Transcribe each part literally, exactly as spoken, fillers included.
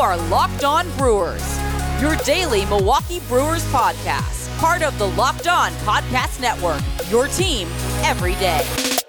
are Locked On Brewers, your daily Milwaukee Brewers podcast, part of the Locked On Podcast Network, your team every day.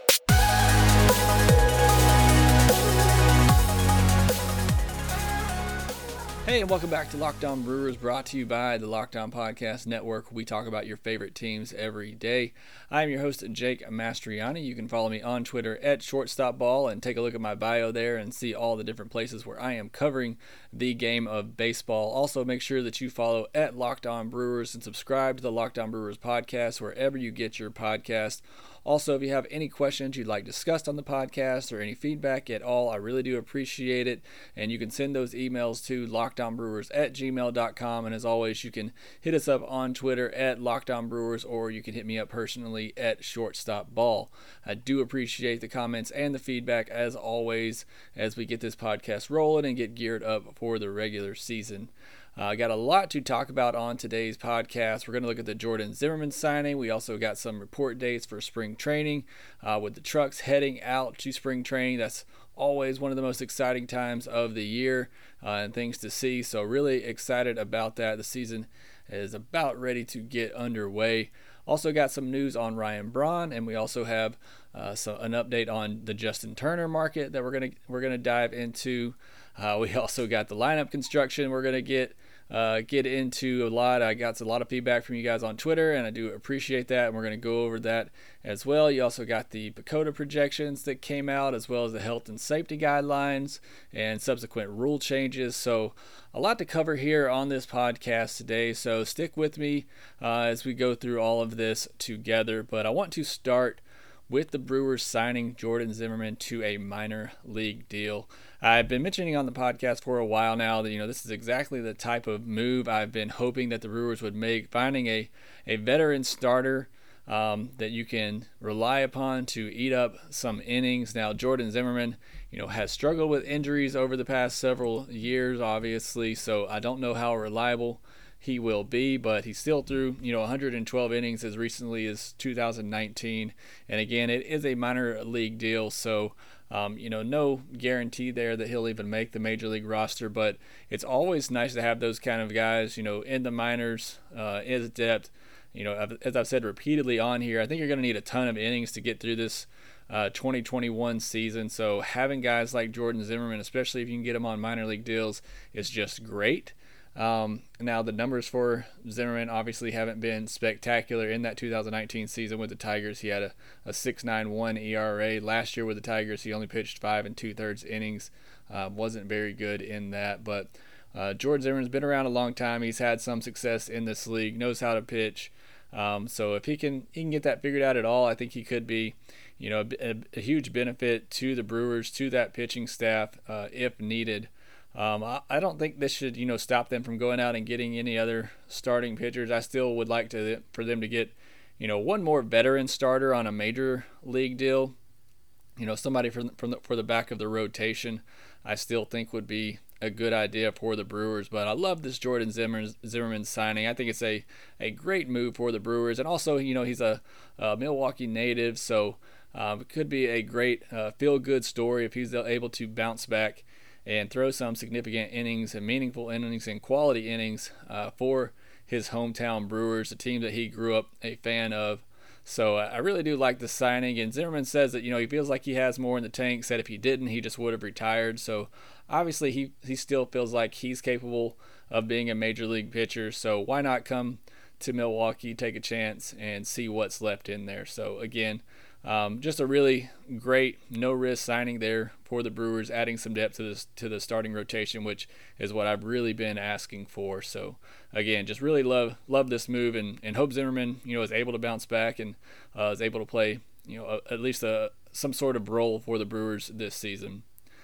Hey, and welcome back to Locked On Brewers, brought to you by the Locked On Podcast Network. We talk about your favorite teams every day. I'm your host, Jake Mastriani. You can follow me on Twitter at ShortstopBall and take a look at my bio there and see all the different places where I am covering the game of baseball. Also, make sure that you follow at Locked On Brewers and subscribe to the Locked On Brewers podcast wherever you get your podcast. Also, if you have any questions you'd like discussed on the podcast or any feedback at all, I really do appreciate it. And you can send those emails to lockedonbrewers at gmail dot com. And as always, you can hit us up on Twitter at lockedonbrewers, or you can hit me up personally at shortstopball. I do appreciate the comments and the feedback as always as we get this podcast rolling and get geared up for the regular season. I uh, got a lot to talk about on today's podcast. We're going to look at the Jordan Zimmermann signing. We also got some report dates for spring training uh, with the Trucks heading out to spring training. That's always one of the most exciting times of the year uh, and things to see. So really excited about that. The season is about ready to get underway. Also got some news on Ryan Braun, and we also have uh, so an update on the Justin Turner market that we're gonna we're gonna dive into. Uh, we also got the lineup construction we're gonna get uh, get into a lot. I got a lot of feedback from you guys on Twitter, and I do appreciate that. And we're gonna go over that as well. You also got the PECOTA projections that came out, as well as the health and safety guidelines and subsequent rule changes. So a lot to cover here on this podcast today. So stick with me uh, as we go through all of this together. But I want to start with the Brewers signing Jordan Zimmermann to a minor league deal. I've been mentioning on the podcast for a while now that, you know, this is exactly the type of move I've been hoping that the Brewers would make, finding a, a veteran starter um, that you can rely upon to eat up some innings. Now, Jordan Zimmermann, you know, has struggled with injuries over the past several years, obviously, so I don't know how reliable he will be, but he still threw, you know, one hundred twelve innings as recently as two thousand nineteen. And again, it is a minor league deal, so um, you know, no guarantee there that he'll even make the major league roster. But it's always nice to have those kind of guys, you know, in the minors, uh, as depth. You know, as I've said repeatedly on here, I think you're going to need a ton of innings to get through this uh, twenty twenty-one season. So having guys like Jordan Zimmermann, especially if you can get him on minor league deals, is just great. Um, now, the numbers for Zimmermann obviously haven't been spectacular in that two thousand nineteen season with the Tigers. He had a, a six point nine one E R A. Last year with the Tigers, he only pitched five and two-thirds innings. Uh, wasn't very good in that. But uh, Jordan Zimmermann's been around a long time. He's had some success in this league, knows how to pitch. Um, so if he can he can get that figured out at all, I think he could be, you know, a, a huge benefit to the Brewers, to that pitching staff uh, if needed. Um, I, I don't think this should, you know, stop them from going out and getting any other starting pitchers. I still would like to for them to get, you know, one more veteran starter on a major league deal. You know, somebody from from the, for the back of the rotation, I still think would be a good idea for the Brewers. But I love this Jordan Zimmermann, Zimmermann signing. I think it's a, a great move for the Brewers. And also, you know, he's a, a Milwaukee native, so um, it could be a great uh, feel-good story if he's able to bounce back and throw some significant innings and meaningful innings and quality innings uh, for his hometown Brewers, a team that he grew up a fan of. So uh, I really do like the signing. And Zimmermann says that, you know, he feels like he has more in the tank. Said if he didn't, he just would have retired. So obviously he, he still feels like he's capable of being a major league pitcher. So why not come to Milwaukee, take a chance, and see what's left in there. So again, Um, just a really great no-risk signing there for the Brewers, adding some depth to this to the starting rotation, which is what I've really been asking for. So again, just really love love this move, and, and hope Zimmermann, you know, is able to bounce back and uh, is able to play, you know, a, at least a some sort of role for the Brewers this season.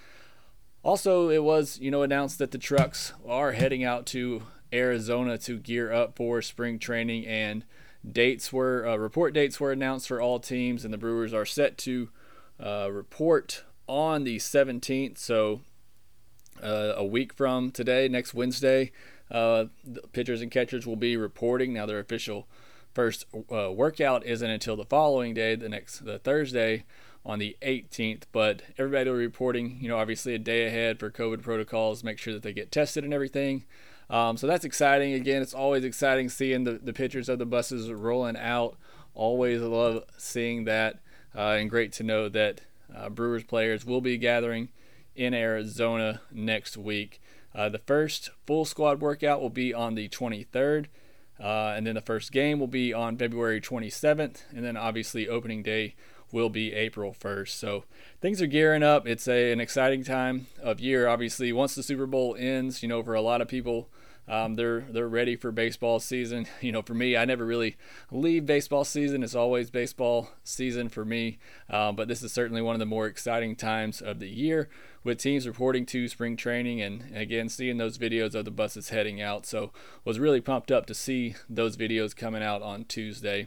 Also, it was, you know, announced that the Trucks are heading out to Arizona to gear up for spring training, and Dates were uh, report dates were announced for all teams, and the Brewers are set to uh, report on the seventeenth. So uh, a week from today, next Wednesday, uh, the pitchers and catchers will be reporting. Now, their official first uh, workout isn't until the following day, the next the Thursday. on the eighteenth. But everybody will be reporting, you know, obviously a day ahead for COVID protocols, make sure that they get tested and everything. Um, so that's exciting. Again, it's always exciting seeing the, the pictures of the buses rolling out. Always love seeing that. Uh, and great to know that uh, Brewers players will be gathering in Arizona next week. Uh, the first full squad workout will be on the twenty-third. Uh, and then the first game will be on February twenty-seventh. And then obviously opening day will be April first. So things are gearing up. It's a, an exciting time of year. Obviously, once the Super Bowl ends, you know, for a lot of people, um, they're they're ready for baseball season. You know, for me, I never really leave baseball season. It's always baseball season for me. Uh, but this is certainly one of the more exciting times of the year, with teams reporting to spring training and, again, seeing those videos of the buses heading out. So was really pumped up to see those videos coming out on Tuesday.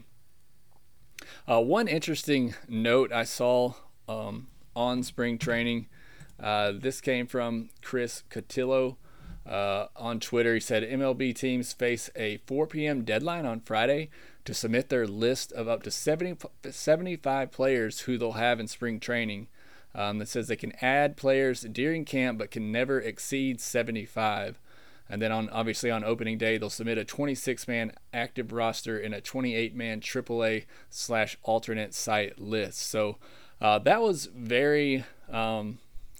Uh, one interesting note I saw um, on spring training, uh, this came from Chris Cotillo uh, on Twitter. He said M L B teams face a four p.m. deadline on Friday to submit their list of up to seventy, seventy-five players who they'll have in spring training. Um, that says they can add players during camp but can never exceed seventy-five. And then on obviously on opening day, they'll submit a twenty-six man active roster and a twenty-eight man triple A slash alternate site list. So uh, that was very, um,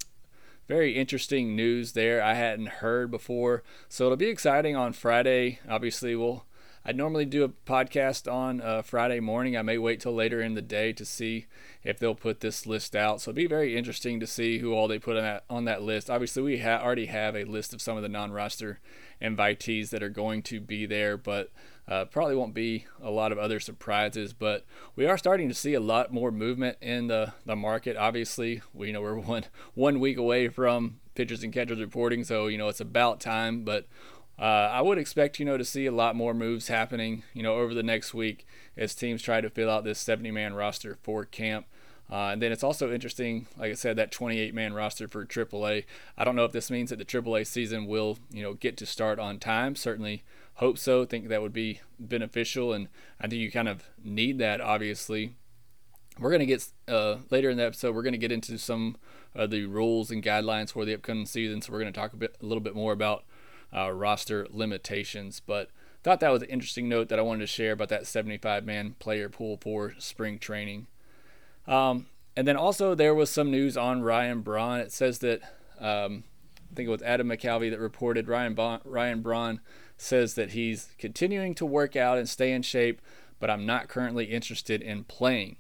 very interesting news there. I hadn't heard before. So it'll be exciting on Friday. Obviously, we'll I'd normally do a podcast on uh, Friday morning. I may wait till later in the day to see if they'll put this list out. So it'll be very interesting to see who all they put on that on that list. Obviously, we ha- already have a list of some of the non-roster invitees that are going to be there, but uh, probably won't be a lot of other surprises. But we are starting to see a lot more movement in the, the market. Obviously, we you know we're one one week away from pitchers and catchers reporting, so you know it's about time. But Uh, I would expect, you know, to see a lot more moves happening, you know, over the next week as teams try to fill out this seventy man roster for camp. Uh, and then it's also interesting, like I said, that twenty-eight man roster for triple A. I don't know if this means that the triple A season will, you know, get to start on time. Certainly hope so. Think that would be beneficial, and I think you kind of need that, obviously. We're going to get, uh, later in the episode, we're going to get into some of the rules and guidelines for the upcoming season. So we're going to talk a bit, a little bit more about Uh, roster limitations, but thought that was an interesting note that I wanted to share about that seventy-five man player pool for spring training. Um, and then also there was some news on Ryan Braun. It says that um, I think it was Adam McCalvy that reported Ryan Braun, Ryan Braun says that he's continuing to work out and stay in shape, but I'm not currently interested in playing.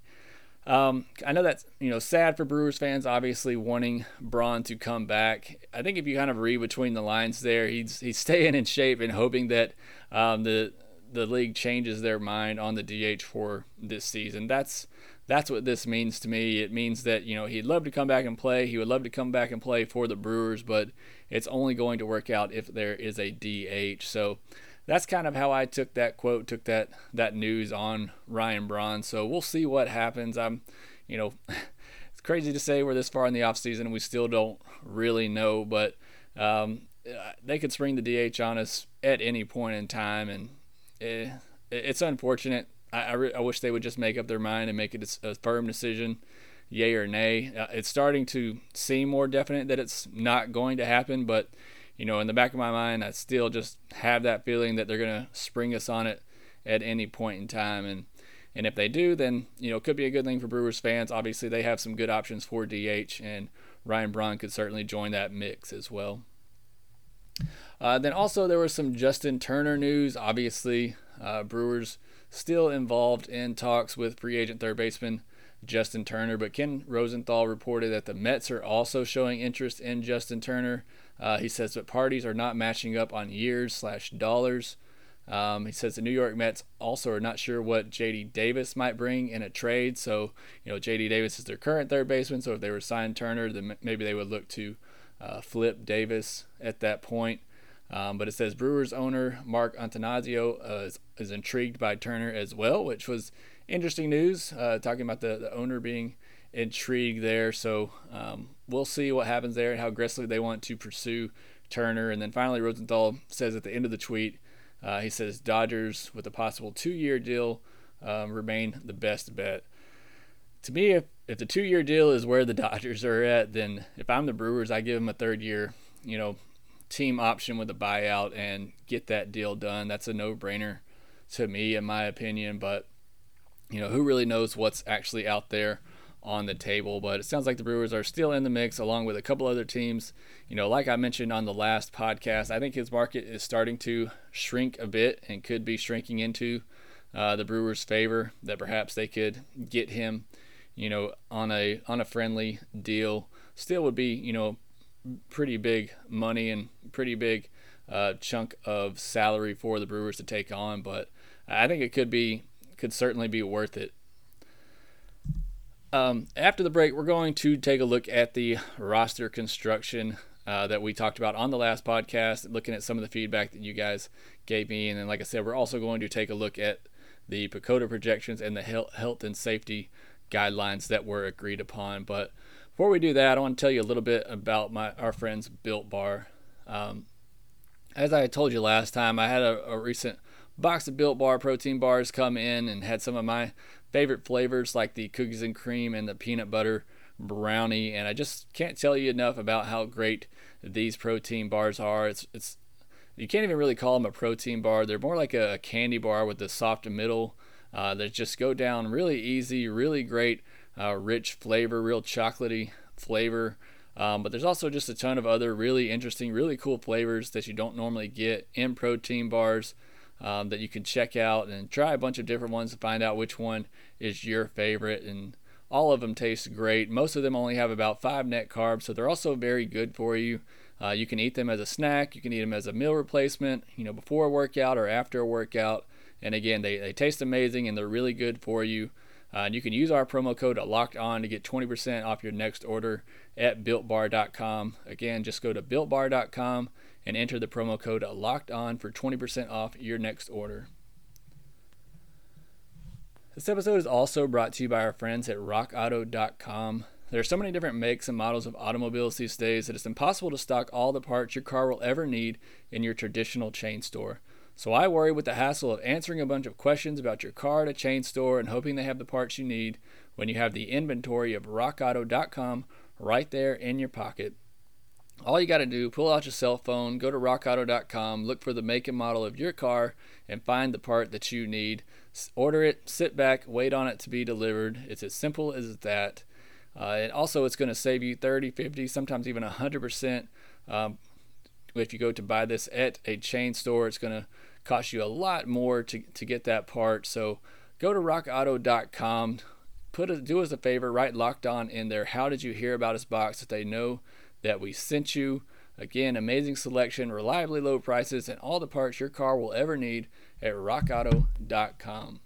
Um, I know that's, you know, sad for Brewers fans, obviously wanting Braun to come back. I think if you kind of read between the lines there, he's he's staying in shape and hoping that um, the the league changes their mind on the D H for this season. That's that's what this means to me. It means that, you know, he'd love to come back and play. He would love to come back and play for the Brewers, but it's only going to work out if there is a D H. So that's kind of how I took that quote, took that that news on Ryan Braun. So we'll see what happens. I'm, you know, it's crazy to say we're this far in the offseason and we still don't really know, but um, they could spring the D H on us at any point in time, and it, it's unfortunate. I, I, re- I wish they would just make up their mind and make it a, a firm decision, yay or nay. Uh, it's starting to seem more definite that it's not going to happen, but you know, in the back of my mind, I still just have that feeling that they're going to spring us on it at any point in time. And and if they do, then, you know, it could be a good thing for Brewers fans. Obviously, they have some good options for D H, and Ryan Braun could certainly join that mix as well. Uh, then also there was some Justin Turner news. Obviously, uh, Brewers still involved in talks with free agent third baseman Justin Turner, but Ken Rosenthal reported that the Mets are also showing interest in Justin Turner. Uh, he says that parties are not matching up on years slash dollars. Um, he says the New York Mets also are not sure what J D Davis might bring in a trade. So, you know, J D Davis is their current third baseman. So if they were signed Turner, then maybe they would look to uh, flip Davis at that point. Um, but it says Brewers owner Mark Antanasio uh, is, is intrigued by Turner as well, which was interesting news, uh, talking about the, the owner being intrigued there. So um, we'll see what happens there and how aggressively they want to pursue Turner. And then finally, Rosenthal says at the end of the tweet, uh, he says Dodgers with a possible two-year deal um, remain the best bet. to me, if, if the two-year deal is where the Dodgers are at, then if I'm the Brewers, I give them a third-year, you know, team option with a buyout and get that deal done. That's a no-brainer to me, in my opinion. But, you know, who really knows what's actually out there on the table? But it sounds like the Brewers are still in the mix along with a couple other teams. You know, like I mentioned on the last podcast, I think his market is starting to shrink a bit and could be shrinking into uh, the Brewers' favor, that perhaps they could get him, you know, on a on a friendly deal. Still would be, you know, pretty big money and pretty big uh, chunk of salary for the Brewers to take on, but I think it could be could certainly be worth it. Um, after the break, we're going to take a look at the roster construction uh, that we talked about on the last podcast, looking at some of the feedback that you guys gave me, and then, like I said, we're also going to take a look at the PECOTA projections and the health and safety guidelines that were agreed upon. But before we do that, I want to tell you a little bit about my our friends Built Bar. Um, as I told you last time, I had a, a recent box of Built Bar protein bars come in and had some of my favorite flavors like the cookies and cream and the peanut butter brownie, and I just can't tell you enough about how great these protein bars are. It's it's you can't even really call them a protein bar. They're more like a candy bar with the soft middle uh, that just go down really easy, really great, uh, rich flavor, real chocolatey flavor. Um, but there's also just a ton of other really interesting, really cool flavors that you don't normally get in protein bars um, that you can check out and try a bunch of different ones to find out which one is your favorite. And all of them taste great. Most of them only have about five net carbs, so they're also very good for you. Uh, you can eat them as a snack. You can eat them as a meal replacement, you know, before a workout or after a workout. And again, they, they taste amazing and they're really good for you. Uh, and you can use our promo code Locked On to get twenty percent off your next order at built bar dot com. Again, just go to built bar dot com and enter the promo code Locked On for twenty percent off your next order. This episode is also brought to you by our friends at rock auto dot com. There are so many different makes and models of automobiles these days that it's impossible to stock all the parts your car will ever need in your traditional chain store. So I worry with the hassle of answering a bunch of questions about your car at a chain store and hoping they have the parts you need when you have the inventory of rock auto dot com right there in your pocket. All you got to do, pull out your cell phone, go to rock auto dot com, look for the make and model of your car, and find the part that you need. Order it, sit back, wait on it to be delivered. It's as simple as that. Uh, and also, it's going to save you thirty, fifty, sometimes even one hundred percent. Um, if you go to buy this at a chain store, it's going to cost you a lot more to, to get that part. So go to rock auto dot com. Put a, do us a favor, write Locked On in there. How did you hear about us box, that they know that we sent you. Again, amazing selection, reliably low prices, and all the parts your car will ever need at rock auto dot com.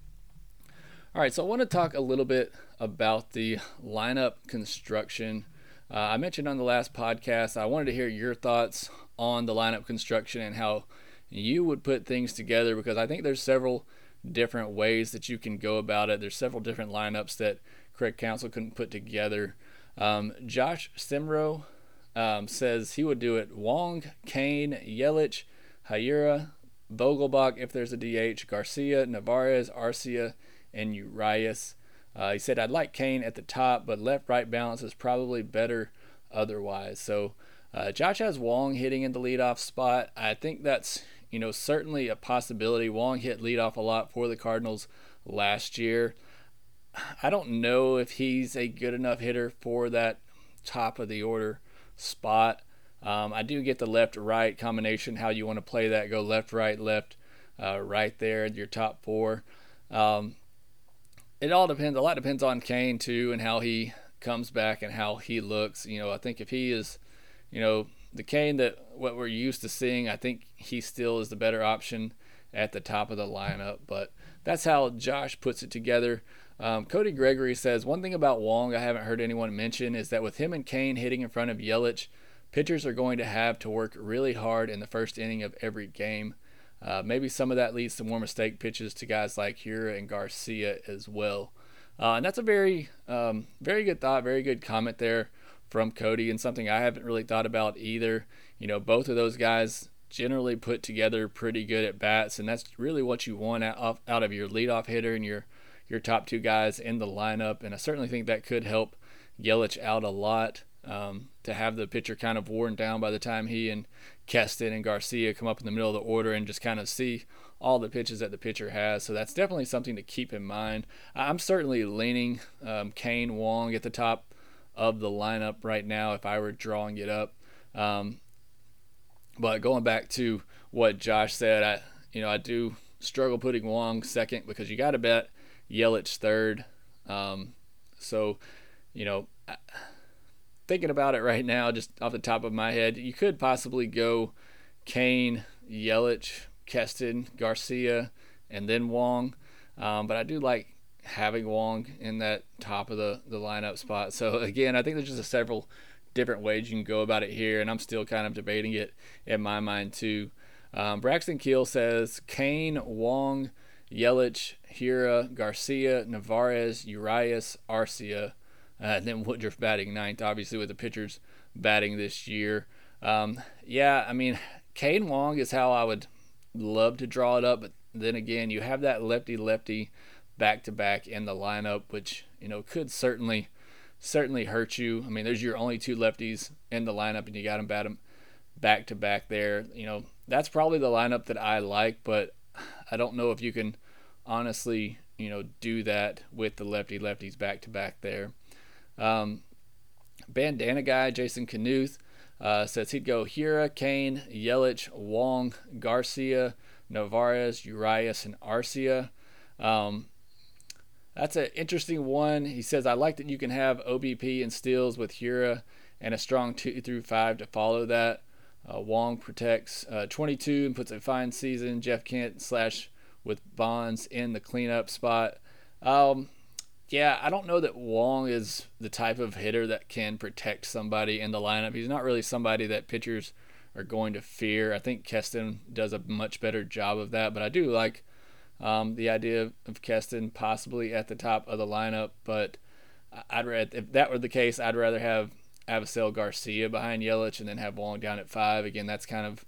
All right, so I want to talk a little bit about the lineup construction. Uh, I mentioned on the last podcast, I wanted to hear your thoughts on the lineup construction and how you would put things together, because I think there's several different ways that you can go about it. There's several different lineups that Craig Counsell couldn't put together. Um, Josh Simro um, says he would do it Wong, Kane, Yelich, Hiura, Vogelbach if there's a D H, Garcia, Narvaez, Arcia, and Urias. Uh, he said, I'd like Kane at the top, but left-right balance is probably better otherwise. So uh, Josh has Wong hitting in the leadoff spot. I think that's, you know, certainly a possibility. Wong hit leadoff a lot for the Cardinals last year. I don't know if he's a good enough hitter for that top of the order spot. Um, I do get the left-right combination, how you want to play that, go left, right, left, uh, right there, your top four. Um, it all depends. A lot depends on Kane, too, and how he comes back and how he looks. You know, I think if he is, you know, the Kane that what we're used to seeing, I think he still is the better option at the top of the lineup. But that's how Josh puts it together. Um, Cody Gregory says, one thing about Wong I haven't heard anyone mention is that with him and Kane hitting in front of Yelich, pitchers are going to have to work really hard in the first inning of every game. Uh, maybe some of that leads to more mistake pitches to guys like Hiura and Garcia as well. Uh, and that's a very, um, very good thought, very good comment there from Cody, and something I haven't really thought about either. You know, both of those guys generally put together pretty good at bats, and that's really what you want out, out of your leadoff hitter and your your top two guys in the lineup, and I certainly think that could help Yelich out a lot. Um, to have the pitcher kind of worn down by the time he and Keston and Garcia come up in the middle of the order and just kind of see all the pitches that the pitcher has. So that's definitely something to keep in mind. I'm certainly leaning um, Kane Wong at the top of the lineup right now if I were drawing it up. Um, but going back to what Josh said, I you know I do struggle putting Wong second because you got to bet Yelich third. Um, so you know. I, Thinking about it right now, just off the top of my head, you could possibly go Kane, Yelich, Keston, Garcia, and then Wong. Um, but I do like having Wong in that top of the, the lineup spot. So, again, I think there's just a several different ways you can go about it here, and I'm still kind of debating it in my mind too. Um, Braxton Keel says Kane, Wong, Yelich, Hira, Garcia, Narvaez, Urias, Arcia. Uh, and then Woodruff batting ninth, obviously, with the pitchers batting this year. Um, yeah, I mean, Kane Wong is how I would love to draw it up. But then again, you have that lefty-lefty back-to-back in the lineup, which, you know, could certainly certainly hurt you. I mean, there's your only two lefties in the lineup, and you got them bat them back-to-back there. You know, that's probably the lineup that I like, but I don't know if you can honestly, you know, do that with the lefty-lefties back-to-back there. Um, bandana guy Jason Knuth uh, says he'd go Hira, Kane, Yelich, Wong, Garcia, Narvaez, Urias, and Arcia. Um, that's an interesting one. He says, I like that you can have O B P and steals with Hira and a strong two through five to follow that. Uh, Wong protects uh, twenty-two and puts a fine season. Jeff Kent slash with Bonds in the cleanup spot. Um, Yeah, I don't know that Wong is the type of hitter that can protect somebody in the lineup. He's not really somebody that pitchers are going to fear. I think Keston does a much better job of that, but I do like um, the idea of Keston possibly at the top of the lineup. But I'd rather, if that were the case, I'd rather have Avisail Garcia behind Yelich and then have Wong down at five. Again, that's kind of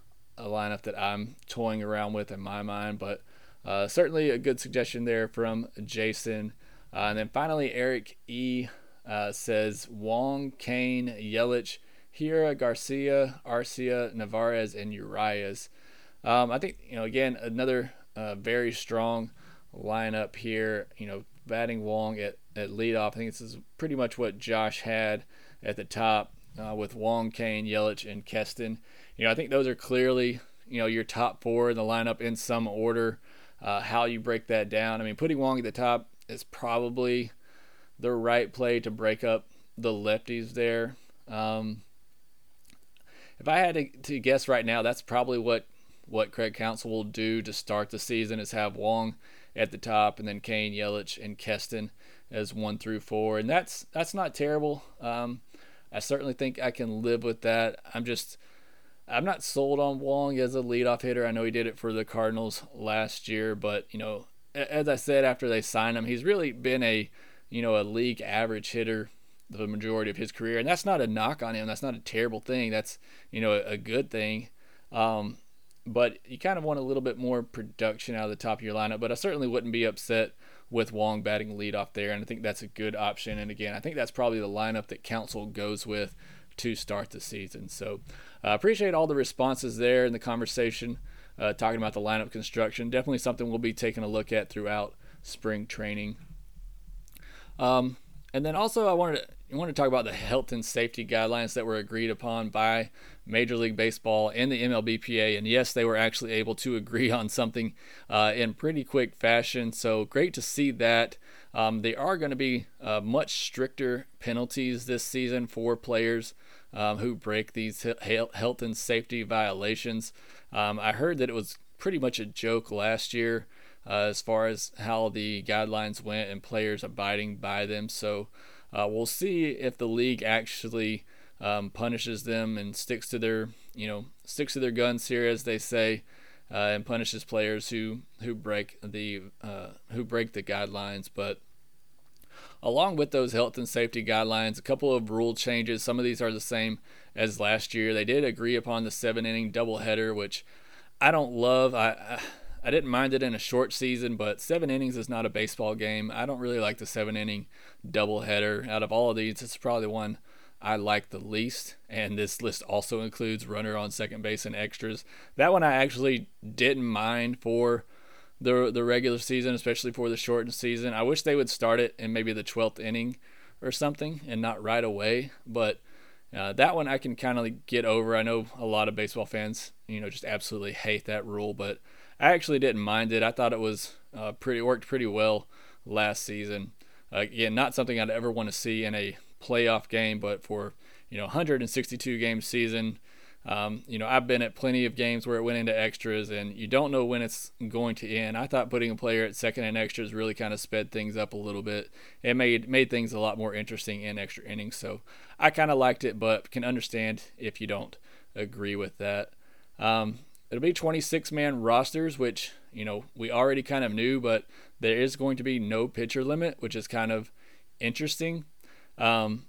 a lineup that I'm toying around with in my mind, but uh, certainly a good suggestion there from Jason. Uh, and then finally, Eric E. Uh, says Wong, Kane, Yelich, Hira, Garcia, Arcia, Narvaez, and Urias. Um, I think, you know, again, another uh, very strong lineup here. You know, batting Wong at, at leadoff. I think this is pretty much what Josh had at the top uh, with Wong, Kane, Yelich, and Keston. You know, I think those are clearly, you know, your top four in the lineup in some order. Uh, how you break that down. I mean, putting Wong at the top is probably the right play to break up the lefties there. Um, if I had to, to guess right now, that's probably what, what Craig Counsell will do to start the season, is have Wong at the top and then Kane, Yelich, and Keston as one through four. And that's that's not terrible. Um, I certainly think I can live with that. I'm just I'm not sold on Wong as a leadoff hitter. I know he did it for the Cardinals last year, but, you know, as I said, after they signed him, he's really been a, you know, a league average hitter the majority of his career. And that's not a knock on him. That's not a terrible thing. That's, you know, a, a good thing. Um, but you kind of want a little bit more production out of the top of your lineup. But I certainly wouldn't be upset with Wong batting leadoff there. And I think that's a good option. And again, I think that's probably the lineup that Counsell goes with to start the season. So I uh, appreciate all the responses there in the conversation. Uh, talking about the lineup construction. Definitely something we'll be taking a look at throughout spring training. Um, and then also I wanted to, I wanted to talk about the health and safety guidelines that were agreed upon by Major League Baseball and the M L B P A. And yes, they were actually able to agree on something uh, in pretty quick fashion. So great to see that. Um, they are going to be uh, much stricter penalties this season for players um, who break these health and safety violations. Um, I heard that it was pretty much a joke last year uh, as far as how the guidelines went and players abiding by them. So uh, we'll see if the league actually um, punishes them and sticks to their, you know, sticks to their guns here, as they say, uh, and punishes players who who break the uh, who break the guidelines. But along with those health and safety guidelines, a couple of rule changes. Some of these are the same as last year. They did agree upon the seven-inning doubleheader, which I don't love. I I didn't mind it in a short season, but seven innings is not a baseball game. I don't really like the seven-inning doubleheader. Out of all of these, it's probably the one I like the least, and this list also includes runner on second base and extras. That one I actually didn't mind for the the regular season, especially for the shortened season. I wish they would start it in maybe the twelfth inning or something and not right away, but uh, that one I can kind of get over. I know a lot of baseball fans, you know, just absolutely hate that rule, but I actually didn't mind it. I thought it was uh, pretty worked pretty well last season. Uh, again, not something I'd ever want to see in a playoff game, but for, you know, one hundred sixty-two game season, um, you know, I've been at plenty of games where it went into extras and you don't know when it's going to end. I thought putting a player at second and extras really kind of sped things up a little bit. It made made things a lot more interesting in extra innings, so I kind of liked it, but can understand if you don't agree with that. Um, it'll be twenty-six man rosters, which, you know, we already kind of knew, but there is going to be no pitcher limit, which is kind of interesting. Um,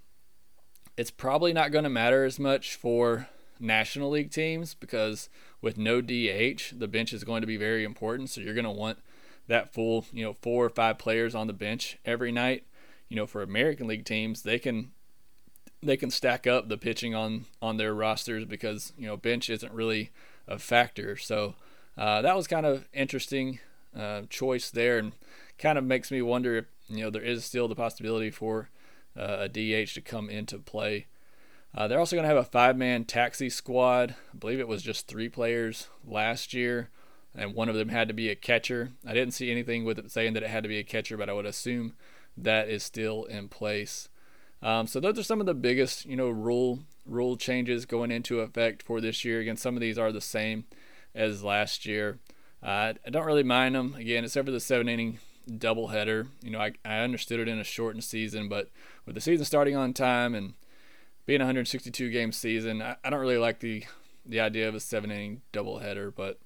it's probably not going to matter as much for National League teams because with no D H, the bench is going to be very important. So you're going to want that full, you know, four or five players on the bench every night. You know, for American League teams, they can they can stack up the pitching on on their rosters because, you know, bench isn't really a factor. So uh, that was kind of interesting uh, choice there, and kind of makes me wonder if, you know, there is still the possibility for Uh, a D H to come into play. Uh, they're also going to have a five-man taxi squad. I believe it was just three players last year, and one of them had to be a catcher. I didn't see anything with it saying that it had to be a catcher, but I would assume that is still in place. Um, so those are some of the biggest, you know, rule rule changes going into effect for this year. Again, some of these are the same as last year. Uh, I don't really mind them, again, except for the seven-inning doubleheader. You know, I, I understood it in a shortened season, but with the season starting on time and being a one hundred sixty-two game season, I, I don't really like the the idea of a seven inning doubleheader, but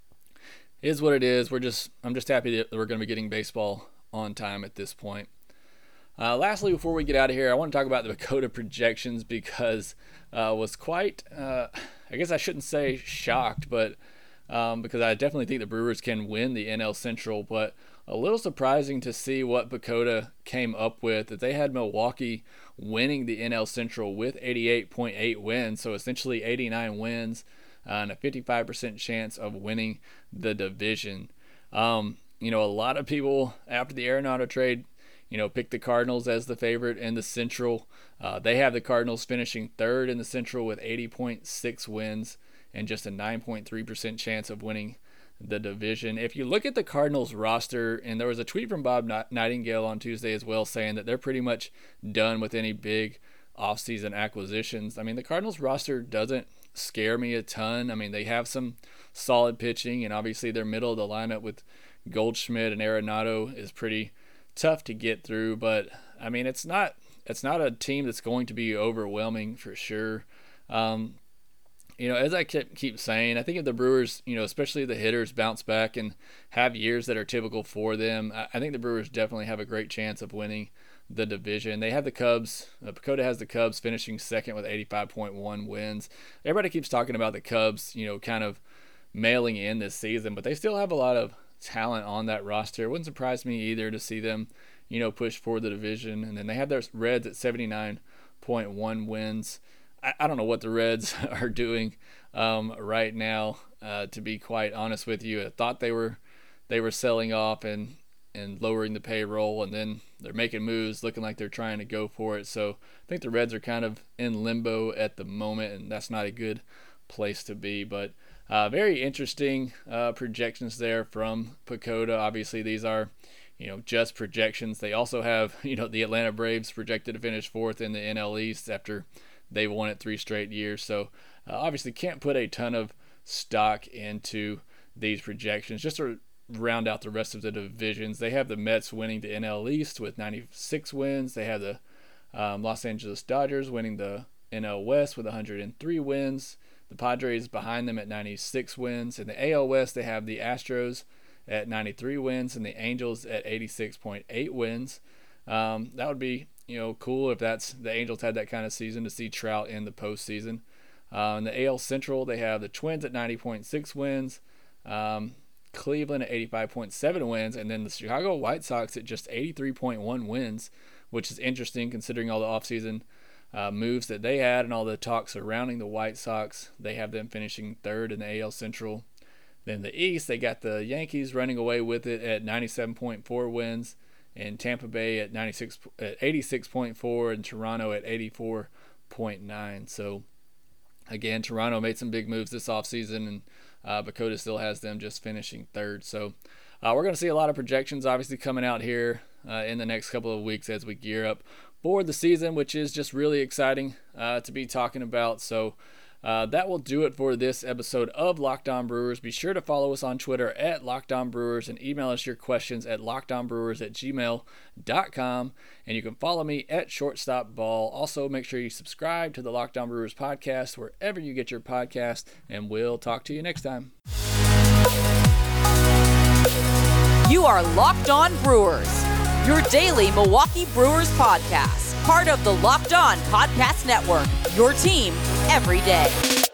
it is what it is. We're just I'm just happy that we're going to be getting baseball on time at this point. Uh, lastly, before we get out of here, I want to talk about the PECOTA projections because I uh, was quite, uh, I guess I shouldn't say shocked, but um, because I definitely think the Brewers can win the N L Central, but a little surprising to see what PECOTA came up with, that they had Milwaukee winning the N L Central with eighty-eight point eight wins, so essentially eighty-nine wins uh, and a fifty-five percent chance of winning the division. Um, you know, a lot of people after the Arenado trade, you know, picked the Cardinals as the favorite in the Central. Uh, they have the Cardinals finishing third in the Central with eighty point six wins and just a nine point three percent chance of winning the division. If you look at the Cardinals roster, and there was a tweet from Bob Nightingale on Tuesday as well saying that they're pretty much done with any big offseason acquisitions. I mean, the Cardinals roster doesn't scare me a ton. I mean, they have some solid pitching, and obviously their middle of the lineup with Goldschmidt and Arenado is pretty tough to get through, but I mean, it's not it's not a team that's going to be overwhelming for sure. Um, You know, as I keep keep saying, I think if the Brewers, you know, especially the hitters, bounce back and have years that are typical for them, I think the Brewers definitely have a great chance of winning the division. They have the Cubs. Uh, PECOTA has the Cubs finishing second with eighty-five point one wins. Everybody keeps talking about the Cubs, you know, kind of mailing in this season, but they still have a lot of talent on that roster. It wouldn't surprise me either to see them, you know, push for the division. And then they have their Reds at seventy-nine point one wins. I don't know what the Reds are doing um, right now, uh, to be quite honest with you. I thought they were they were selling off and, and lowering the payroll, and then they're making moves looking like they're trying to go for it. So I think the Reds are kind of in limbo at the moment, and that's not a good place to be. But uh, very interesting uh, projections there from PECOTA. Obviously, these are, you know, just projections. They also have, you know, the Atlanta Braves projected to finish fourth in the N L East after they've won it three straight years. So uh, obviously can't put a ton of stock into these projections. Just to round out the rest of the divisions, they have the Mets winning the N L East with ninety-six wins. They have the um, Los Angeles Dodgers winning the N L West with one hundred three wins. The Padres behind them at ninety-six wins. In the A L West, they have the Astros at ninety-three wins and the Angels at eighty-six point eight wins. Um, that would be, you know, cool if that's the Angels had that kind of season to see Trout in the postseason. Uh, in the A L Central, they have the Twins at ninety point six wins. Um, Cleveland at eighty-five point seven wins, and then the Chicago White Sox at just eighty-three point one wins, which is interesting considering all the offseason uh, moves that they had and all the talk surrounding the White Sox. They have them finishing third in the A L Central. Then the East, they got the Yankees running away with it at ninety-seven point four wins, and Tampa Bay at ninety-six at eighty-six point four, and Toronto at eighty-four point nine. So again, Toronto made some big moves this offseason, and uh, Bakota still has them just finishing third. So uh, we're going to see a lot of projections obviously coming out here uh, in the next couple of weeks as we gear up for the season, which is just really exciting uh, to be talking about. So uh, that will do it for this episode of Locked On Brewers. Be sure to follow us on Twitter at Locked On Brewers and email us your questions at lockedonbrewers at gmail dot com. And you can follow me at Shortstop Ball. Also, make sure you subscribe to the Locked On Brewers podcast wherever you get your podcast, and we'll talk to you next time. You are Locked On Brewers, your daily Milwaukee Brewers podcast, part of the Locked On Podcast Network, your team every day.